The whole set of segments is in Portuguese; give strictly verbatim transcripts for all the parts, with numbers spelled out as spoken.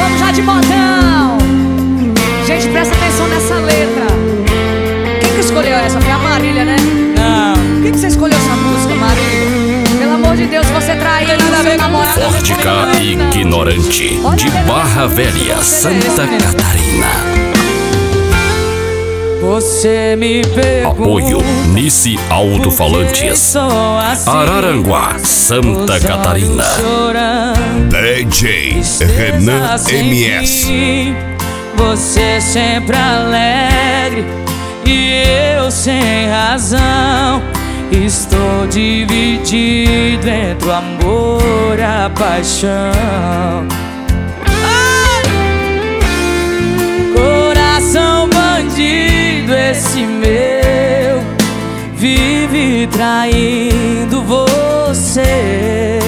vamos já de modão. Gente, presta atenção nessa letra. Quem que escolheu essa? Foi a Marília, né? Não. Por que que você escolheu essa música, Marília? Pelo amor de Deus, você traiu o seu namorado. Fortica Ignorante, de Barra Velha, Santa Catarina. Você me pergunta. Apoio Nice Alto-Falantes, assim, Araranguá, Santa Catarina. D J Renan M S. Você sempre alegre e eu sem razão. Estou dividido entre o amor e a paixão. Ai! Coração bandido, esse meu vive traindo você.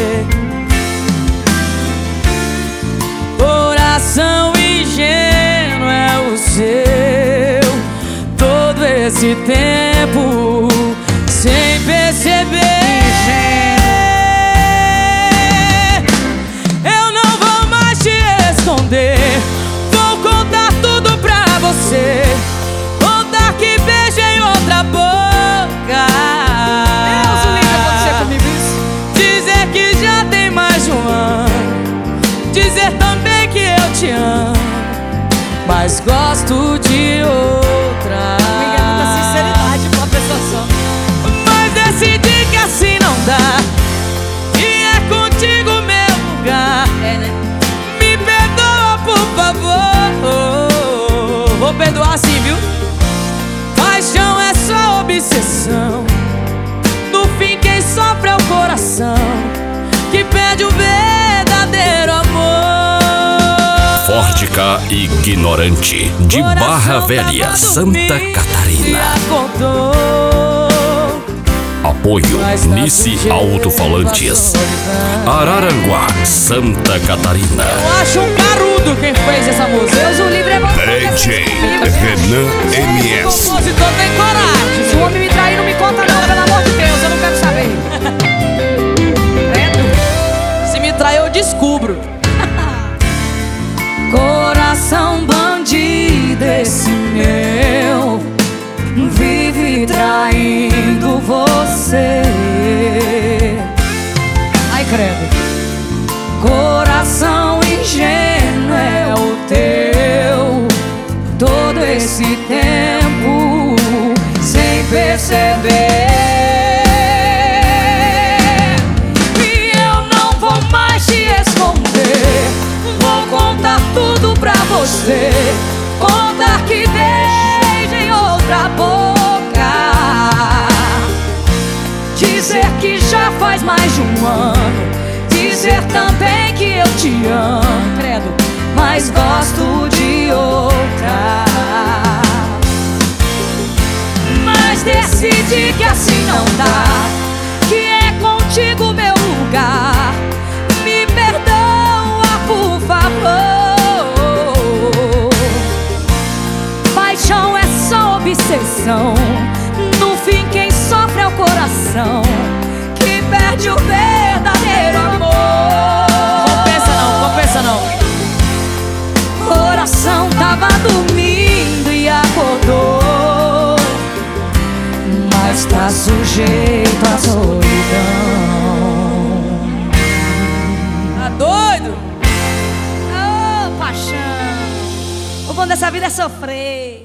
Coração ingênuo é o seu, todo esse tempo sem perceber. Eu não vou mais te esconder, vou contar tudo pra você. Contar que beijei outra boca. Deus, o lindo acontecer comigo isso. Dizer que já tem mais de um ano. Dizer também que eu te amo, mas gosto de outra. Amiga, é muita sinceridade pra uma pessoa só. Mas decidi que assim não dá, e é contigo meu lugar. É, né? Me perdoa, por favor. Vou perdoar sim, viu? Paixão é só obsessão. No fim quem sofre é o coração, que perde o verdadeiro amor. Fortica Ignorante, de Barra Velha, Santa Catarina. Apoio Nice Alto-Falantes, Araranguá, Santa Catarina. Eu acho um carudo quem fez essa música. Deus, o livre é você. D J Renan M O S. compositor tem coragem. Se o homem me trair, não me conta não, pelo amor de Deus, eu não quero saber. Credo. Se me trair eu descubro. Coração bandido, esse meu vive traindo você. Ai, credo. Coração ingênuo é o teu, todo esse tempo sem perceber. E eu não vou mais te esconder, vou contar tudo pra você. Contar que beijo em outra boca. Dizer que já faz mais de um ano. Dizer também que eu te amo, credo, mas gosto de outra. Mas decidi que assim não dá, que é contigo meu lugar. Me perdoa, por favor. Paixão é só obsessão. No fim quem sofre é o coração, que perde o verdadeiro amor. Compensa não, compensa não. Coração tava dormindo e acordou, mas tá sujeito à solidão. Tá doido? Ô, paixão, o bom dessa vida é sofrer.